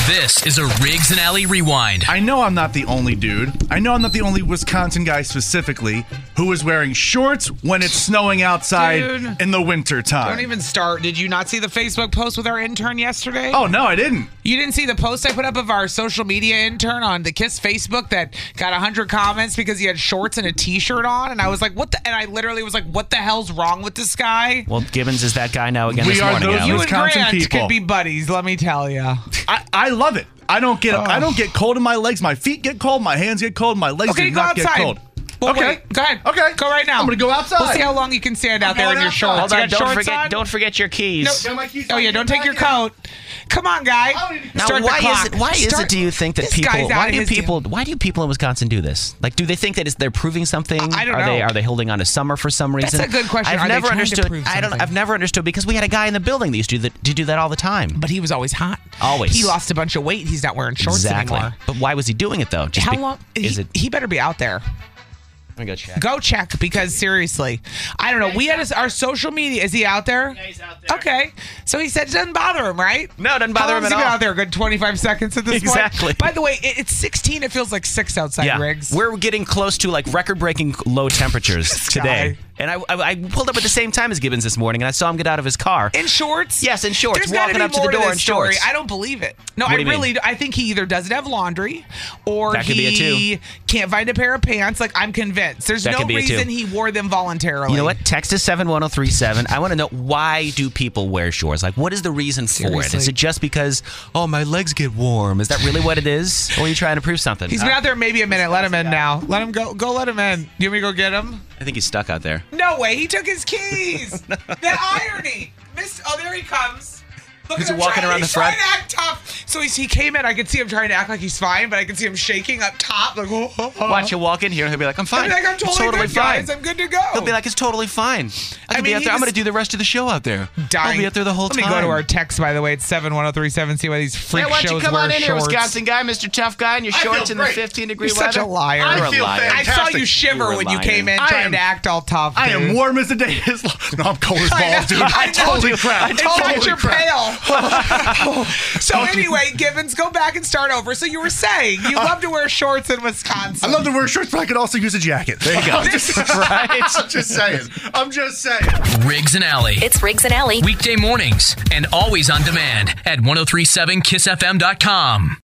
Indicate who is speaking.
Speaker 1: This is a Riggs and Alley Rewind.
Speaker 2: I know I'm not the only dude. I know I'm not the only Wisconsin guy specifically who is wearing shorts when it's snowing outside in the winter time.
Speaker 3: Don't even start. Did you not see the Facebook post with our intern yesterday?
Speaker 2: Oh, no, I didn't.
Speaker 3: You didn't see the post I put up of our social media intern on the KISS Facebook that got 100 comments because he had shorts and a t-shirt on? And I was like, what the? And I literally was like, what the hell's wrong with this guy?
Speaker 4: Well, Gibbons is that guy now again
Speaker 2: We
Speaker 4: this
Speaker 2: are
Speaker 4: morning.
Speaker 2: those
Speaker 4: Allie.
Speaker 3: You and
Speaker 2: Wisconsin
Speaker 3: Grant
Speaker 2: people.
Speaker 3: could be buddies, let me tell you.
Speaker 2: I love it. I don't get cold in my legs. My feet get cold. My hands get cold. My legs do
Speaker 3: Okay, go
Speaker 2: not get
Speaker 3: outside.
Speaker 2: cold.
Speaker 3: Well,
Speaker 2: Okay.
Speaker 3: wait, go ahead.
Speaker 2: Okay.
Speaker 3: Go right now.
Speaker 2: I'm going to go outside.
Speaker 3: We'll see how long you can stand out there in your shorts.
Speaker 4: Hold
Speaker 3: You
Speaker 4: on,
Speaker 3: got shorts on?
Speaker 4: don't forget your keys.
Speaker 3: No.
Speaker 2: Got my keys
Speaker 3: Oh
Speaker 2: on.
Speaker 3: yeah, don't take your
Speaker 2: Back in.
Speaker 3: coat. Come on, guy.
Speaker 4: Now,
Speaker 3: Start the
Speaker 4: why
Speaker 3: clock.
Speaker 4: is it? Do you think that
Speaker 3: This
Speaker 4: people?
Speaker 3: guy's out
Speaker 4: Why
Speaker 3: of
Speaker 4: do
Speaker 3: his
Speaker 4: people in Wisconsin do this? Like, do they think that they're proving something?
Speaker 3: I don't
Speaker 4: are
Speaker 3: know.
Speaker 4: Are they holding on to summer for some reason?
Speaker 3: That's a good question.
Speaker 4: I've
Speaker 3: Are they
Speaker 4: never
Speaker 3: trying to
Speaker 4: understood.
Speaker 3: prove
Speaker 4: I don't.
Speaker 3: something?
Speaker 4: I've never understood because we had a guy in the building that used to do that all the time.
Speaker 3: But he was always hot.
Speaker 4: Always.
Speaker 3: He lost a bunch of weight. He's not wearing shorts
Speaker 4: Exactly.
Speaker 3: anymore.
Speaker 4: But why was he doing it though?
Speaker 3: How long? He better be out there.
Speaker 4: Let me go check.
Speaker 3: Go check because seriously, I don't know. We had our social media. Is he out there?
Speaker 4: Yeah, he's out there.
Speaker 3: Okay. So he said it doesn't bother him, right?
Speaker 4: No, it doesn't bother
Speaker 3: How
Speaker 4: him
Speaker 3: long has
Speaker 4: at
Speaker 3: he been
Speaker 4: all.
Speaker 3: out there? A good 25 seconds at this
Speaker 4: Exactly.
Speaker 3: point. By the way, it's 16. It feels like 6 outside,
Speaker 4: Yeah,
Speaker 3: Riggs.
Speaker 4: we're getting close to like record-breaking low temperatures today.
Speaker 3: guy.
Speaker 4: And I pulled up at the same time as Gibbons this morning, and I saw him get out of his car.
Speaker 3: In shorts?
Speaker 4: Yes, in shorts,
Speaker 3: There's gotta
Speaker 4: walking
Speaker 3: be
Speaker 4: up to the
Speaker 3: more
Speaker 4: door
Speaker 3: this
Speaker 4: in
Speaker 3: story.
Speaker 4: shorts.
Speaker 3: I don't believe it. No,
Speaker 4: What
Speaker 3: I
Speaker 4: do you mean?
Speaker 3: really. I think he either doesn't have laundry, or
Speaker 4: That could be it,
Speaker 3: he can't find a pair of pants. Like I'm convinced. There's
Speaker 4: That
Speaker 3: no
Speaker 4: could be it, too.
Speaker 3: reason he wore them voluntarily.
Speaker 4: You know what? Text us 71037. I want to know, why do people wear shorts? Like, what is the reason for it?
Speaker 3: Seriously.
Speaker 4: Is it just because, oh, my legs get warm? Is that really what it is? Or are you trying to prove something?
Speaker 3: He's been out there maybe a minute. Let him in now. Let him go. Go let him in. You want me to go get him?
Speaker 4: I think he's stuck out there.
Speaker 3: No way. He took his keys. The irony. Oh, there he comes. Look
Speaker 4: Is
Speaker 3: at
Speaker 4: he
Speaker 3: him
Speaker 4: walking
Speaker 3: trying,
Speaker 4: around the
Speaker 3: he's
Speaker 4: front?
Speaker 3: trying to act tough. So he came in. I could see him trying to act like he's fine, but I could see him shaking up top. Like,
Speaker 4: Watch, he'll walk in here and he'll be like, I'm fine.
Speaker 3: I'll be like, I'm
Speaker 4: It's
Speaker 3: totally good,
Speaker 4: fine.
Speaker 3: guys. I'm good to go.
Speaker 4: He'll be like, it's totally fine. I
Speaker 3: mean,
Speaker 4: out
Speaker 3: he
Speaker 4: there. I'm
Speaker 3: was
Speaker 4: going to do the rest of the show out there.
Speaker 3: dying.
Speaker 4: I'll be out there the whole
Speaker 3: Let
Speaker 4: time.
Speaker 3: me go to our text, by the way. It's 71037. See why these freak
Speaker 4: Hey, why
Speaker 3: shows
Speaker 4: don't you come
Speaker 3: wear
Speaker 4: on in here,
Speaker 3: shorts.
Speaker 4: Wisconsin guy, Mr. Tough Guy, in your
Speaker 2: I feel
Speaker 4: shorts in the
Speaker 2: great.
Speaker 4: 15-degree
Speaker 3: You're
Speaker 4: weather?
Speaker 3: such a liar.
Speaker 2: I
Speaker 4: You're a
Speaker 2: feel
Speaker 4: liar.
Speaker 3: I saw
Speaker 2: fantastic.
Speaker 3: you shiver
Speaker 4: You're
Speaker 3: when you
Speaker 4: lying.
Speaker 3: came in
Speaker 2: I
Speaker 3: trying
Speaker 2: am-
Speaker 3: to act all tough.
Speaker 2: I am
Speaker 3: dude.
Speaker 2: warm as the day is long. No, I'm cold as balls, dude.
Speaker 3: I told
Speaker 2: Holy
Speaker 3: you.
Speaker 2: crap.
Speaker 3: In fact,
Speaker 2: Holy
Speaker 3: you're
Speaker 2: crap.
Speaker 3: pale. So anyway, Gibbons, go back and start over. So you were saying you love to wear shorts in Wisconsin.
Speaker 2: I love to wear shorts, but I could also use a jacket. There you go. I'm just saying. I'm just saying.
Speaker 1: Riggs and Alley.
Speaker 5: It's Riggs and Alley.
Speaker 1: Weekday mornings and always on demand at 1037kissfm.com.